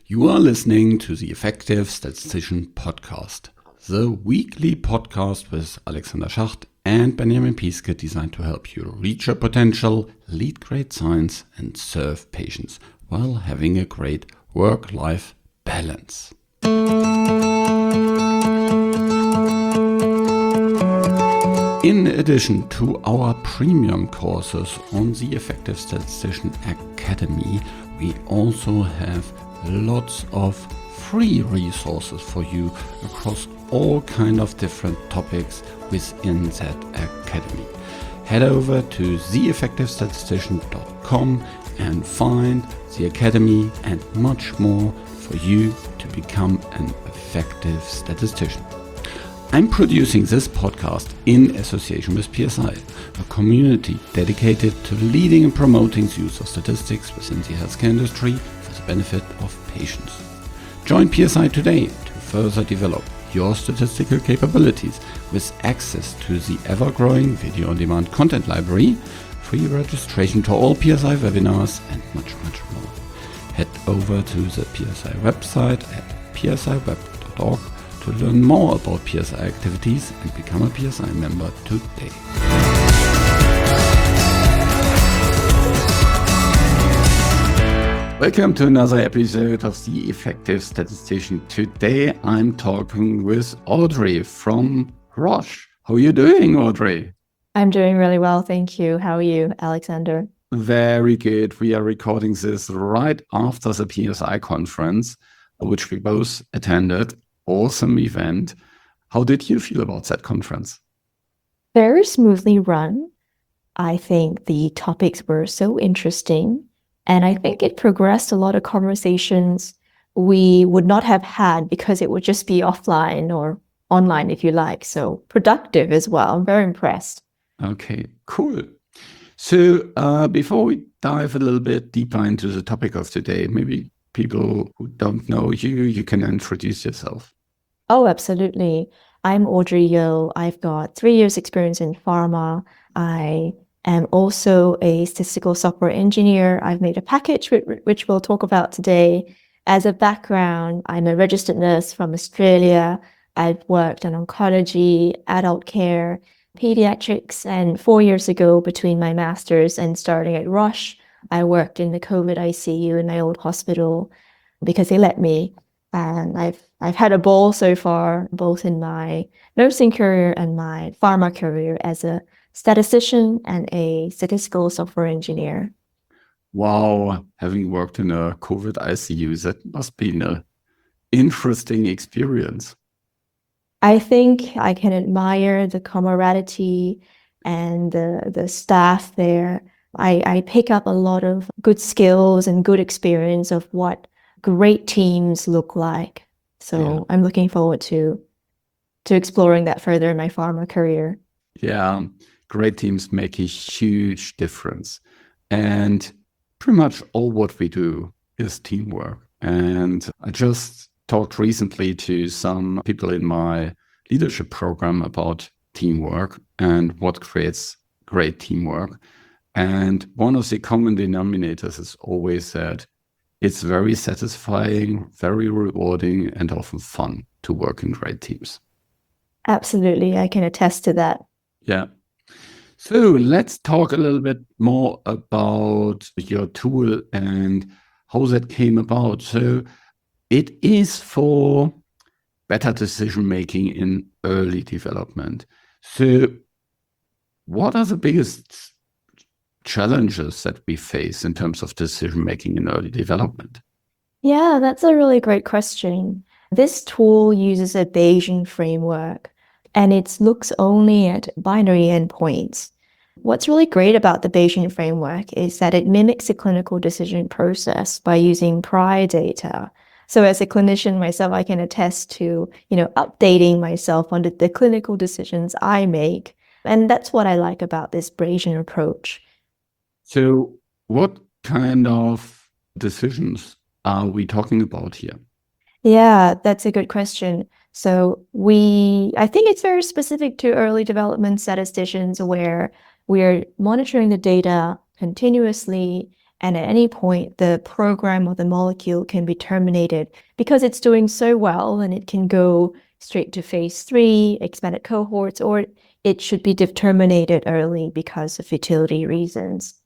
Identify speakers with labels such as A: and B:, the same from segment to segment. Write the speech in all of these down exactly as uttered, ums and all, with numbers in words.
A: You are listening to the Effective Statistician Podcast, the weekly podcast with Alexander Schacht and Benjamin Piske designed to help you reach your potential, lead great science, and serve patients while having a great work-life balance. In addition to our premium courses on the Effective Statistician Academy, we also have lots of free resources for you across all kind of different topics within that academy. Head over to the effective statistician dot com and find the academy and much more for you to become an effective statistician. I'm producing this podcast in association with P S I, a community dedicated to leading and promoting the use of statistics within the healthcare industry for the benefit of patients. Join P S I today to further develop your statistical capabilities with access to the ever-growing video-on-demand content library, free registration to all P S I webinars, and much, much more. Head over to the P S I website at p s i web dot org to learn more about P S I activities and become a P S I member today. Welcome to another episode of The Effective Statistician. Today I'm talking with Audrey from Roche. How are you doing, Audrey?
B: I'm doing really well, thank you. How are you, Alexander?
A: Very good. We are recording this right after the P S I conference, which we both attended. Awesome event. How did you feel about that conference?
B: Very smoothly run. I think the topics were so interesting, and I think it progressed a lot of conversations we would not have had because it would just be offline or online, if you like. So productive as well. I'm very impressed.
A: Okay, cool. So uh, before we dive a little bit deeper into the topic of today, maybe people who don't know you, you can introduce yourself.
B: Oh, absolutely. I'm Audrey Yeo. I've got three years experience in pharma. I am also a statistical software engineer. I've made a package which we'll talk about today. As a background, I'm a registered nurse from Australia. I've worked in oncology, adult care, pediatrics, and four years ago between my master's and starting at Roche, I worked in the COVID I C U in my old hospital because they let me. And I've I've had a ball so far, both in my nursing career and my pharma career as a statistician and a statistical software engineer.
A: Wow, having worked in a COVID I C U, that must be an interesting experience.
B: I think I can admire the camaraderie and the, the staff there. I, I pick up a lot of good skills and good experience of what great teams look like. So yeah. I'm looking forward to to exploring that further in my pharma career.
A: Yeah, great teams make a huge difference. And pretty much all what we do is teamwork. And I just talked recently to some people in my leadership program about teamwork and what creates great teamwork. And one of the common denominators is always that it's very satisfying, very rewarding, and often fun to work in great teams.
B: Absolutely. I can attest to that.
A: Yeah. So let's talk a little bit more about your tool and how that came about. So it is for better decision-making in early development. So what are the biggest challenges that we face in terms of decision-making in early development?
B: Yeah, that's a really great question. This tool uses a Bayesian framework, and it looks only at binary endpoints. What's really great about the Bayesian framework is that it mimics the clinical decision process by using prior data. So as a clinician myself, I can attest to, you know, updating myself on the, the clinical decisions I make. And that's what I like about this Bayesian approach.
A: So what kind of decisions are we talking about here?
B: Yeah, that's a good question. So we, I think it's very specific to early development statisticians where we're monitoring the data continuously And at any point, the program or the molecule can be terminated because it's doing so well, and it can go straight to phase three, expanded cohorts, or it should be terminated early because of futility reasons.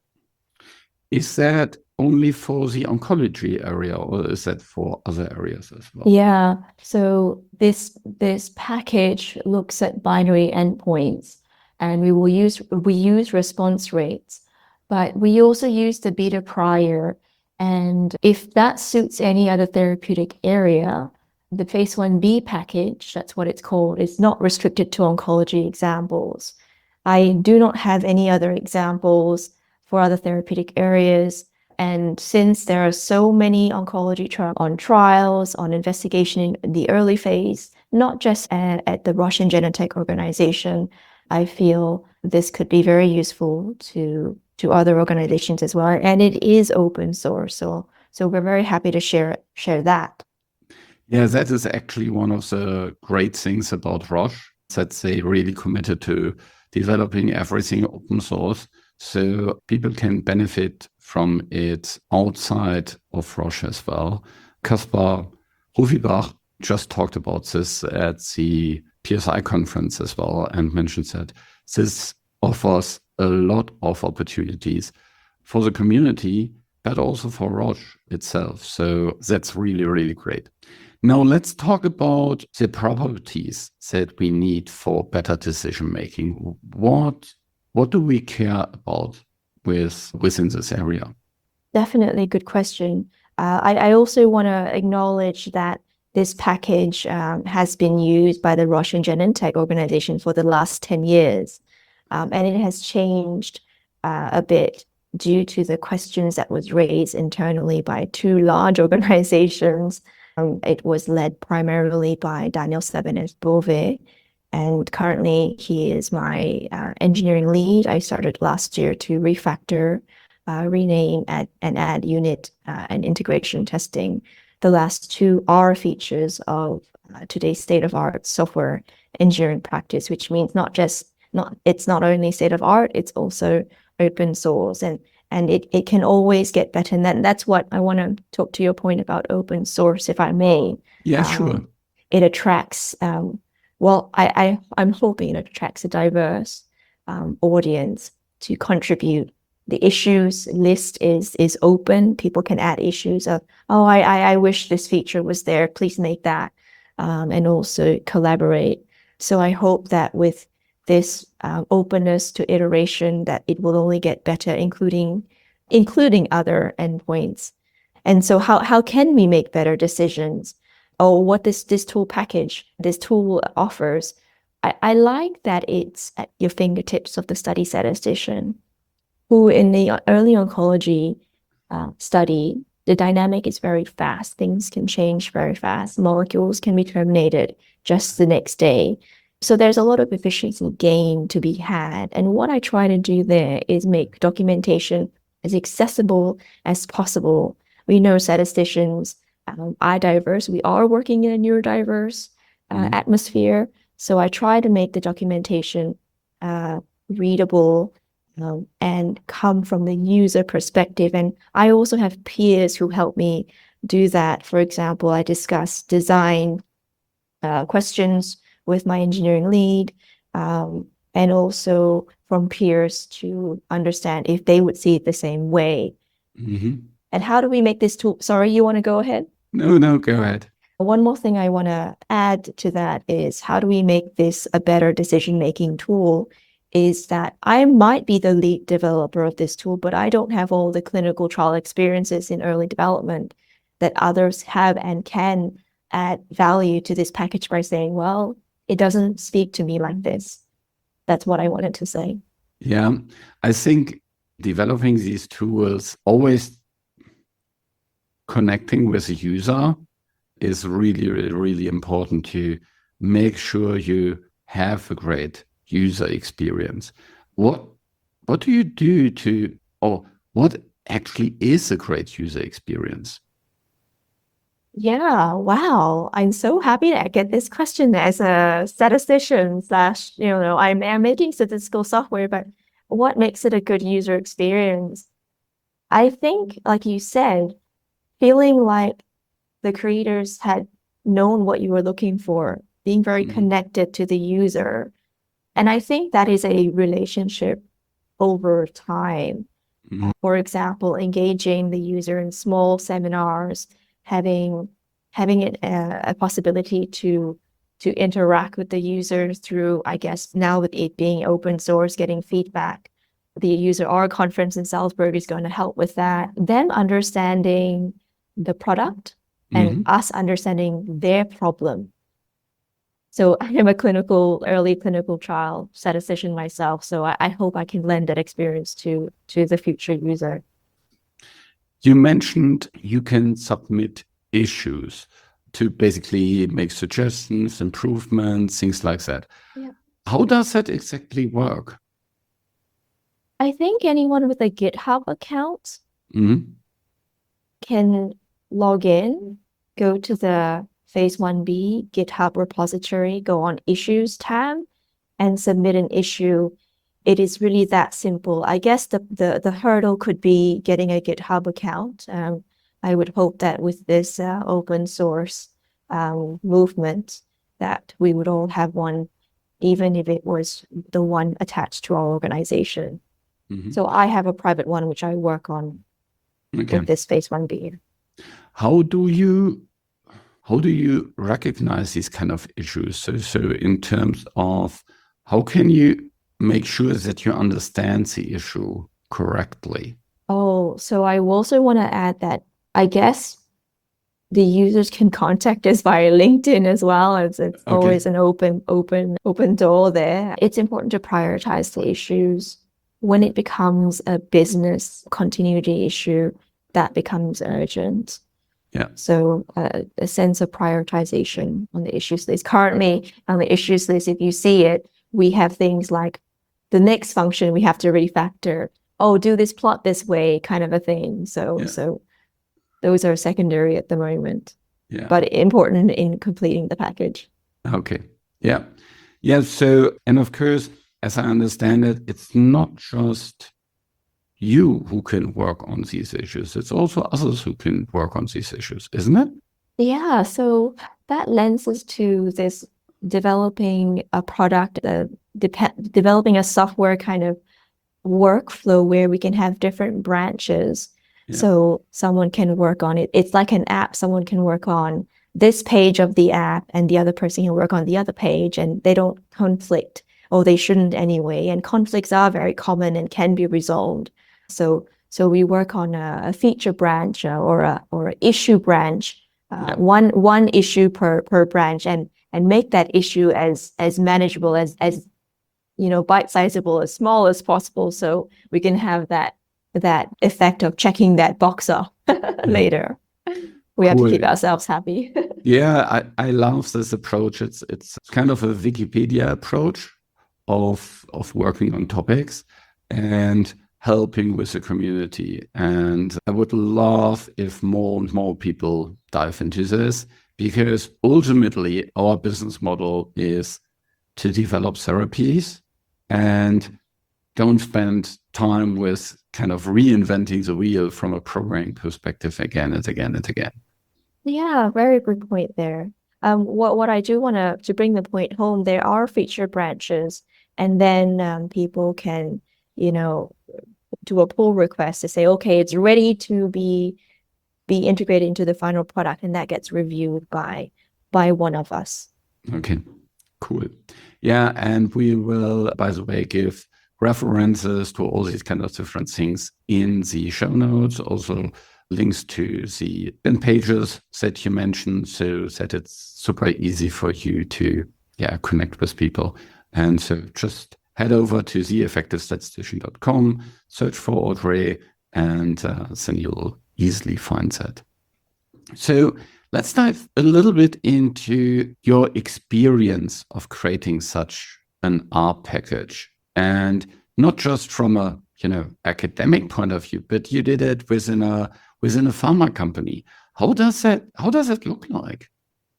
A: Is that only for the oncology area, or is that for other areas as well?
B: Yeah, so this this package looks at binary endpoints, and we will use we use response rates, but we also use the beta prior. And if that suits any other therapeutic area, the phase one B package, that's what it's called, is not restricted to oncology examples. I do not have any other examples for other therapeutic areas. And since there are so many oncology trials on trials, on investigation in the early phase, not just at, at the Roche and Genentech organization, I feel this could be very useful to, to other organizations as well. And it is open source, so, so we're very happy to share, share that.
A: Yeah, that is actually one of the great things about Roche, that they really committed to developing everything open source, so people can benefit from it outside of Roche as well. Kaspar Rufibach just talked about this at the P S I conference as well, and mentioned that this offers a lot of opportunities for the community, but also for Roche itself. So that's really, really great. Now let's talk about the properties that we need for better decision making. What what do we care about with within this area?
B: Definitely good question. Uh, I, I also want to acknowledge that this package um, has been used by the Roche and Genentech organization for the last ten years, um, and it has changed uh, a bit due to the questions that was raised internally by two large organizations. Um, it was led primarily by Daniel Sebenes-Bové, and currently he is my uh, engineering lead. I started last year to refactor, uh, rename, add, and add unit uh, and integration testing. The last two are features of uh, today's state-of-art software engineering practice, which means not just not it's not only state-of-art, it's also open source, and and it, it can always get better. And that, that's what I want to talk to your point about open source, if I may.
A: Yeah,
B: um,
A: sure.
B: It attracts, um, well, I, I, I'm hoping it attracts a diverse um, audience to contribute. The issues list is is open. People can add issues of, oh, I, I, I wish this feature was there. Please make that, um, and also collaborate. So I hope that with this uh, openness to iteration, that it will only get better, including including other endpoints. And so how, how can we make better decisions? Oh, what this, this tool package, this tool offers, I, I like that it's at your fingertips of the study statistician, who in the early oncology uh, study, the dynamic is very fast. Things can change very fast. Molecules can be terminated just the next day. So there's a lot of efficiency gain to be had. And what I try to do there is make documentation as accessible as possible. We know statisticians um, are diverse. We are working in a neurodiverse uh, mm-hmm. atmosphere. So I try to make the documentation uh, readable um, and come from the user perspective. And I also have peers who help me do that. For example, I discuss design uh, questions with my engineering lead, um, and also from peers to understand if they would see it the same way.
A: Mm-hmm.
B: And how do we make this tool? Sorry, you want to go ahead?
A: No, no, go ahead.
B: One more thing I want to add to that is, how do we make this a better decision-making tool? Is that I might be the lead developer of this tool, but I don't have all the clinical trial experiences in early development that others have, and can add value to this package by saying, well, it doesn't speak to me like this. That's what I wanted to say.
A: Yeah, I think developing these tools, always connecting with the user, is really, really, really important to make sure you have a great user experience. What what do you do to, or what actually is a great user experience?
B: Yeah, wow. I'm so happy that I get this question as a statistician slash, you know, I'm, I'm making statistical software, but what makes it a good user experience? I think, like you said, feeling like the creators had known what you were looking for, being very
A: Mhm.
B: connected to the user. And I think that is a relationship over time.
A: Mhm.
B: For example, engaging the user in small seminars, having having it a, a possibility to to interact with the user through, I guess now with it being open source, getting feedback. The user R conference in Salzburg is going to help with that. Them understanding the product and
A: Mhm.
B: us understanding their problem. So I am a clinical, early clinical trial statistician myself. So I, I hope I can lend that experience to to the future user.
A: You mentioned you can submit issues to basically make suggestions, improvements, things like that.
B: Yeah.
A: How does that exactly work?
B: I think anyone with a GitHub account
A: Mhm.
B: can log in, go to the phase one B GitHub repository, go on issues tab, and submit an issue. It is really that simple. I guess the, the, the hurdle could be getting a GitHub account. Um, I would hope that with this uh, open source um, movement, that we would all have one, even if it was the one attached to our organization.
A: Mhm.
B: So I have a private one which I work on
A: Okay.
B: with this phase one B.
A: How do you how do you recognize these kind of issues? So, so in terms of how can you make sure that you understand the issue correctly?
B: Oh, so I also want to add that I guess the users can contact us via LinkedIn as well. It's, it's
A: Okay.
B: always an open, open, open door there. It's important to prioritize the issues. When it becomes a business continuity issue, that becomes urgent.
A: Yeah.
B: So uh, a sense of prioritization on the issues list. Currently on the issues list, if you see it, we have things like the next function we have to refactor. Oh, do this plot this way, kind of a thing. So,
A: Yeah.
B: so those are secondary at the moment,
A: Yeah.
B: but important in completing the package.
A: Okay. Yeah. Yeah. So, and of course, as I understand it, it's not just you who can work on these issues. It's also others who can work on these issues, isn't it?
B: Yeah, so that lends us to this developing a product, uh, dep- developing a software kind of workflow where we can have different branches.
A: Yeah.
B: So someone can work on it. It's like an app. Someone can work on this page of the app and the other person can work on the other page, and they don't conflict, or they shouldn't anyway. And conflicts are very common and can be resolved. So so we work on a, a feature branch uh, or a or an issue branch, uh,
A: Yeah.
B: one one issue per per branch, and and make that issue as as manageable as as you know, bite-sizable, as small as possible, so we can have that that effect of checking that box off later. We have to
A: Cool.
B: keep ourselves happy.
A: Yeah, I, I love this approach. It's it's kind of a Wikipedia approach of of working on topics and helping with the community. And I would love if more and more people dive into this, because ultimately our business model is to develop therapies and don't spend time with kind of reinventing the wheel from a programming perspective again and again and again.
B: Yeah, very good point there. Um, what what I do want to to bring the point home, there are feature branches, and then um, people can, you know, do a pull request to say, okay, it's ready to be be integrated into the final product, and that gets reviewed by by one of us.
A: Okay, cool. Yeah, and we will, by the way, give references to all these kind of different things in the show notes, also links to the bin pages that you mentioned, so that it's super easy for you to yeah connect with people. And so just head over to the effective statistician dot com, search for Audrey, and uh, then you'll easily find that. So let's dive a little bit into your experience of creating such an R package, and not just from a you know academic point of view, but you did it within a within a pharma company. How does that how does it look like?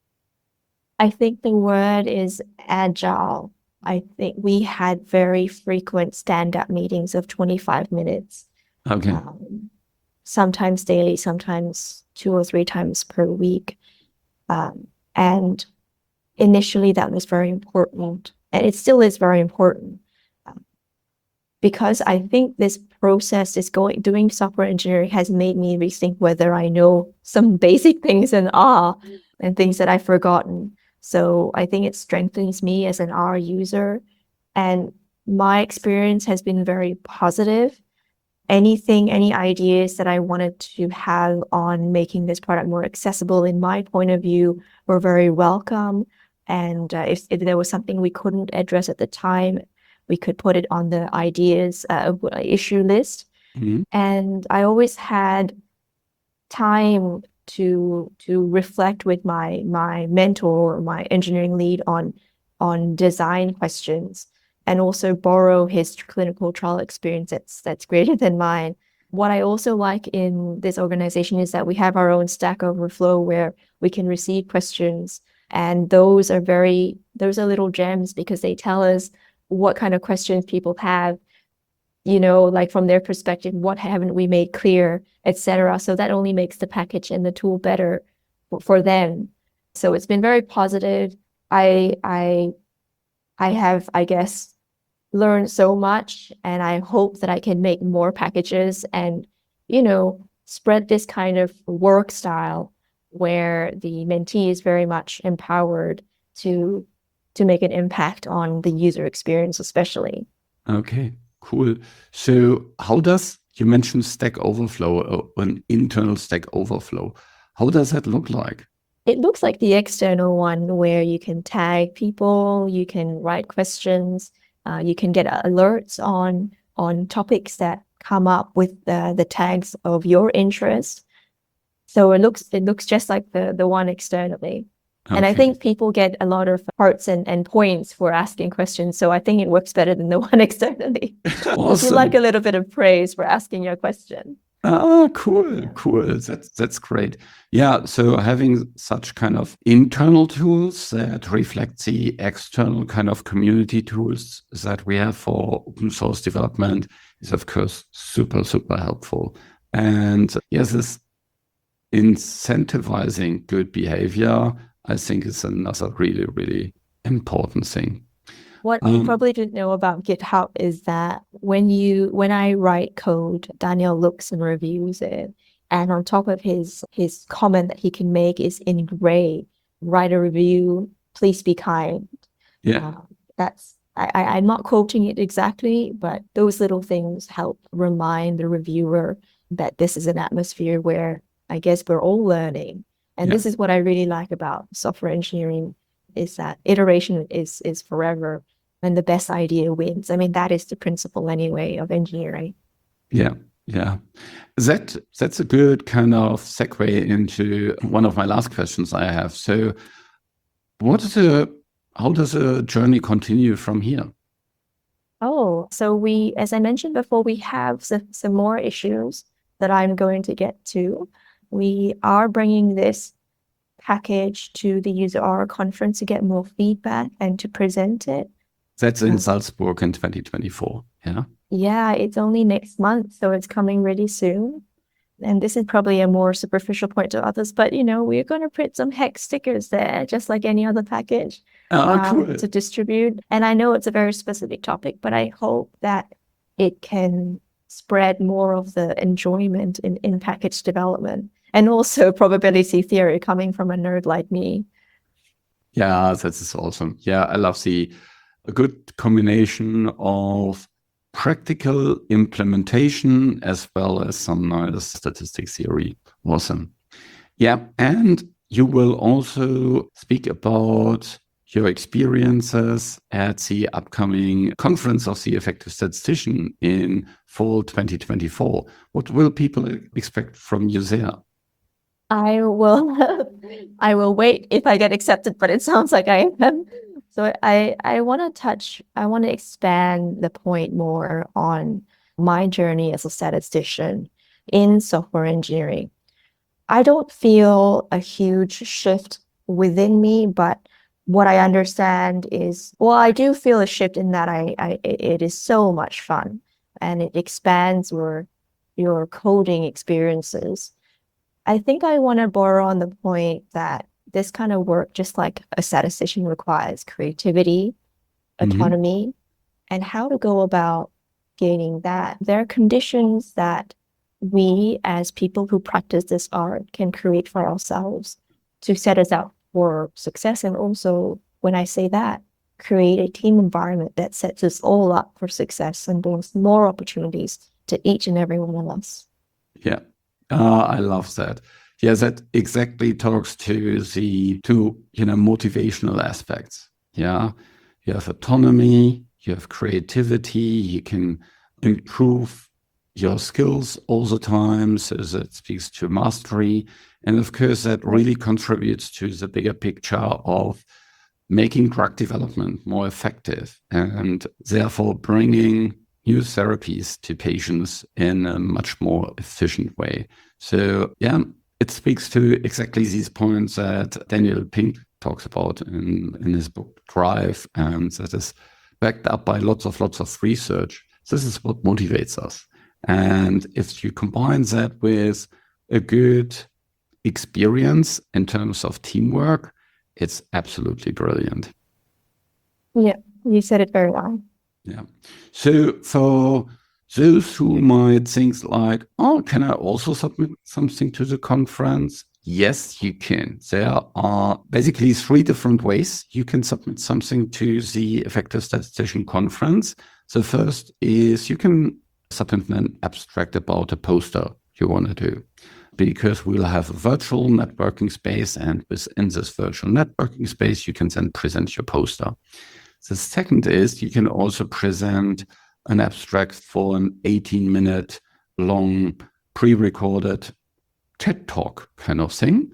B: I think the word is agile. I think we had very frequent stand-up meetings of twenty-five minutes.
A: Okay.
B: Um, sometimes daily, sometimes two or three times per week. Um, and initially that was very important, and it still is very important, um, because I think this process is going, doing software engineering has made me rethink whether I know some basic things in R and things that I've forgotten. So I think it strengthens me as an R user, and my experience has been very positive. Anything, any ideas that I wanted to have on making this product more accessible in my point of view were very welcome. And uh, if, if there was something we couldn't address at the time, we could put it on the ideas uh, issue list.
A: Mhm.
B: And I always had time to to reflect with my my mentor or my engineering lead on on design questions, and also borrow his clinical trial experience that's that's greater than mine. What I also like in this organization is that we have our own Stack Overflow where we can receive questions, and those are very those are little gems because they tell us what kind of questions people have, you know, like from their perspective, what haven't we made clear, et cetera. So that only makes the package and the tool better for, for them. So it's been very positive. I I I have, I guess, learned so much, and I hope that I can make more packages and, you know, spread this kind of work style where the mentee is very much empowered to to make an impact on the user experience, especially.
A: Okay, cool. So how does, you mentioned Stack Overflow, uh, an internal Stack Overflow. How does that look like?
B: It looks like the external one where you can tag people, you can write questions, uh, you can get alerts on on topics that come up with the, the tags of your interest. So it looks it looks just like the, the one externally. And I
A: Okay.
B: think people get a lot of hearts and, and points for asking questions. So I think it works better than the one externally. You
A: Awesome.
B: like a little bit of praise for asking your question.
A: Ah, cool, cool. That's that's great. Yeah, so having such kind of internal tools that reflect the external kind of community tools that we have for open source development is of course super, super helpful. And yes, this incentivizing good behavior, I think, is another really, really important thing.
B: What
A: Um,
B: you probably didn't know about GitHub is that when you when I write code, Daniel looks and reviews it. And on top of his his comment that he can make is in gray, write a review, please be kind.
A: yeah.
B: Uh, that's I, I, I'm not quoting it exactly, but those little things help remind the reviewer that this is an atmosphere where I guess we're all learning. And
A: Yeah.
B: this is what I really like about software engineering, is that iteration is is forever, and the best idea wins. I mean, that is the principle anyway of engineering.
A: Yeah, yeah. That that's a good kind of segue into one of my last questions I have. So, what is a how does a journey continue from here?
B: Oh, so we, as I mentioned before, we have some, some more issues that I'm going to get to. We are bringing this package to the User Aura conference to get more feedback and to present it.
A: That's in
B: Um,
A: Salzburg in twenty twenty-four. Yeah.
B: Yeah, it's only next month, so it's coming really soon. And this is probably a more superficial point to others, but you know, we're going to print some hex stickers there, just like any other package,
A: Ah,
B: um,
A: cool.
B: to distribute. And I know it's a very specific topic, but I hope that it can spread more of the enjoyment in, in package development, and also probability theory coming from a nerd like me.
A: Yeah, that is awesome. Yeah, I love the a good combination of practical implementation as well as some nice statistics theory. Awesome. Yeah, and you will also speak about your experiences at the upcoming conference of the effective statistician in fall twenty twenty-four. What will people expect from you there?
B: I will I will wait if I get accepted, but it sounds like I am. So I I want to touch I want to expand the point more on my journey as a statistician in software engineering. I don't feel a huge shift within me, but what I understand is, well, I do feel a shift in that I, I it is so much fun, and it expands your your coding experiences. I think I want to borrow on the point that this kind of work, just like a statistician, requires creativity, autonomy, mm-hmm. and how to go about gaining that. There are conditions that we as people who practice this art can create for ourselves to set us up for success. And also, when I say that, create a team environment that sets us all up for success and brings more opportunities to each and every one of us.
A: Yeah, uh, I love that. Yeah, that exactly talks to the two, you know, motivational aspects. Yeah, you have autonomy, you have creativity, you can improve your skills all the time, so that speaks to mastery. And of course, that really contributes to the bigger picture of making drug development more effective and therefore bringing new therapies to patients in a much more efficient way. So yeah, it speaks to exactly these points that Daniel Pink talks about in, in his book Drive, and that is backed up by lots of lots of research. This is what motivates us. And if you combine that with a good experience in terms of teamwork, it's absolutely brilliant.
B: Yeah, you said it very well.
A: Yeah. So for those who might think like, oh, can I also submit something to the conference? Yes, you can. There are basically three different ways you can submit something to the Effective Statistician Conference. The first is you can submit an abstract about a poster you want to do, because we'll have a virtual networking space, and within this virtual networking space, you can then present your poster. The second is you can also present an abstract for an eighteen minute long pre-recorded TED Talk kind of thing.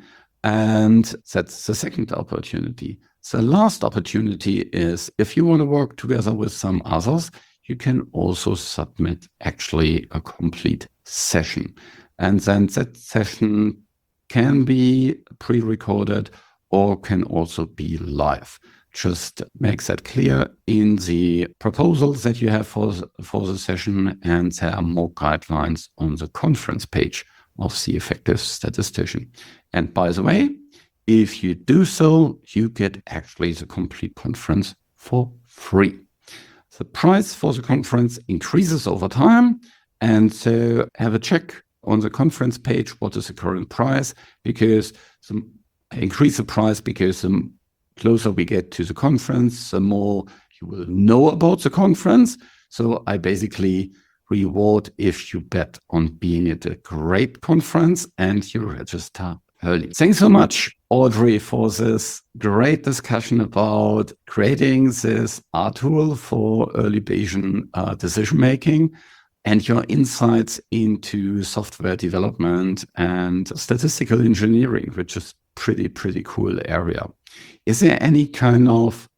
A: And that's the second opportunity. The last opportunity is if you want to work together with some others, you can also submit actually a complete session. And then that session can be pre-recorded or can also be live. Just make that clear in the proposals that you have for, for the session, and there are more guidelines on the conference page of the Effective Statistician. And by the way, if you do so, you get actually the complete conference for free. The price for the conference increases over time, and so have a check on the conference page what is the current price, because the, I increase the price because the closer we get to the conference, the more you will know about the conference. So I basically reward if you bet on being at a great conference and you register early. Thanks so much, Audrey, for this great discussion about creating this art tool for early Bayesian uh, decision-making, and your insights into software development and statistical engineering, which is pretty, pretty cool area. Is there any kind of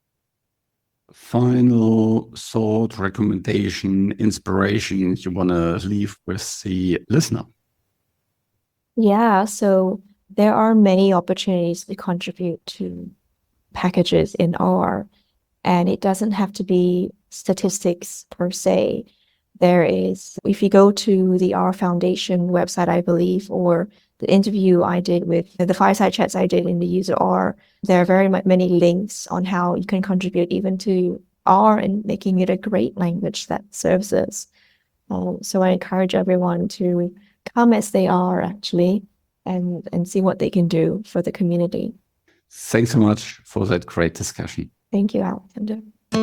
A: final thought, recommendation, inspiration you want to leave with the listener?
B: Yeah, so there are many opportunities to contribute to packages in R, and it doesn't have to be statistics per se. There is, if you go to the R Foundation website, I believe, or the interview I did with the fireside chats I did in the user R, there are very many links on how you can contribute even to R and making it a great language that serves us. Um, so I encourage everyone to come as they are, actually, and, and see what they can do for the community.
A: Thanks so much for that great discussion.
B: Thank you, Alexander.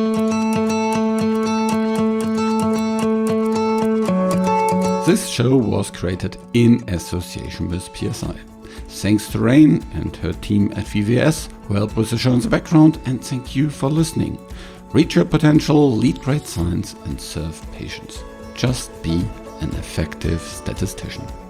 A: This show was created in association with P S I. Thanks to Rain and her team at V V S who helped with the show in the background, and thank you for listening. Reach your potential, lead great science, and serve patients. Just be an effective statistician.